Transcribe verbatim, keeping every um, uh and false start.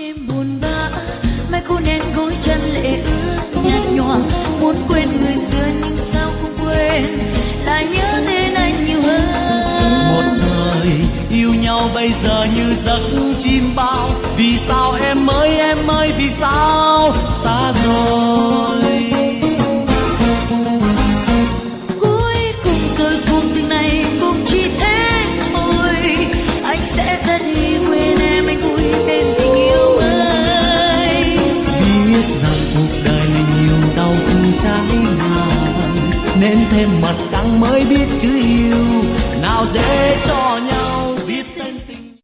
đêm buồn bã, mai cô nén gối chân lệ ướt nhạt nhòa, muốn quên người xưa nhưng sao không quên, lại nhớ đến anh nhiều hơn. Một thời yêu nhau bây giờ như giấc chim bao, vì sao em ơi em ơi vì sao xa rồi. Cuối cùng rồi cuộc tình này cũng chỉ thế thôi, anh sẽ rất hy quên em, anh vui bên tình yêu ơi. Biết rằng cuộc đời mình nhiều đau thương trái ngang, nên thêm mật đắng mới biết chữ yêu nào dễ cho